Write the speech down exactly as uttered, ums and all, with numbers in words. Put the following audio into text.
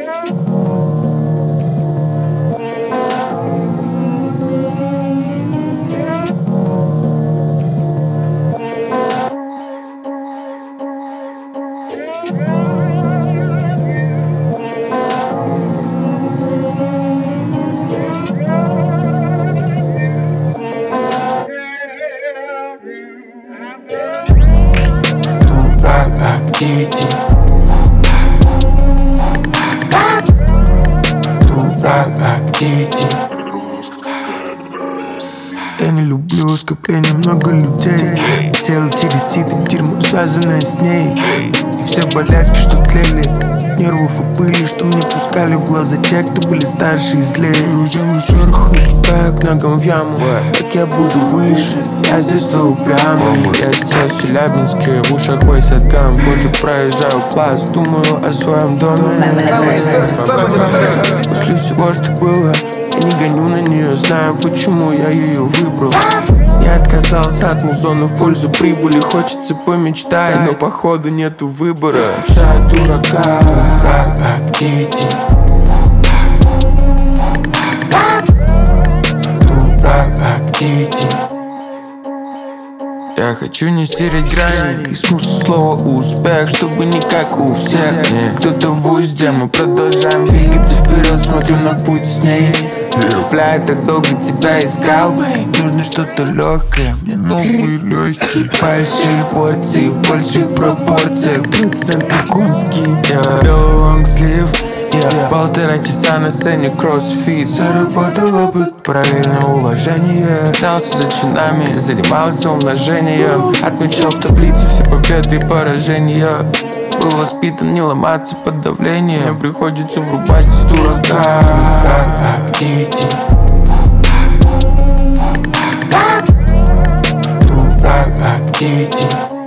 Activity. True activity. Я не люблю скопление много людей. Тело через сито, дерьмо связанное с ней. И все болячки, что тлели, нервов и пыли, что мне пускали в глаза те, кто были старше и злее. Беру землю сверху и кидаю к ногам в яму. Так я буду выше, я здесь то упрямый. Я сейчас в Челябинске, в ушах войсят гам. Позже проезжаю пласт, думаю о своем доме. После всего, что было, я не гоню на нее, знаю, почему я ее выбрал. Я отказался от музона в пользу прибыли. Хочется помечтать, но походу нету выбора. Мечта дурака. Activity. Activity. Я хочу не стереть грани и смысл слова успех, чтобы не как у всех. Не, кто-то в узде, мы продолжаем двигаться вперед. Смотрю на путь с ней. Бля, я так долго тебя искал. Нужно что-то легкое, мне новые легкие. Большие порции в больших пропорциях. Проценты конские. Я делаю лонгслив. Я полтора часа на сцене кроссфит. Заработал опыт, параллельно уважение. Гнался за чинами, занимался умножением. Отмечал в таблице все победы и поражения. Был воспитан не ломаться под давлением. Приходится врубать из дурака. Activity. Activity.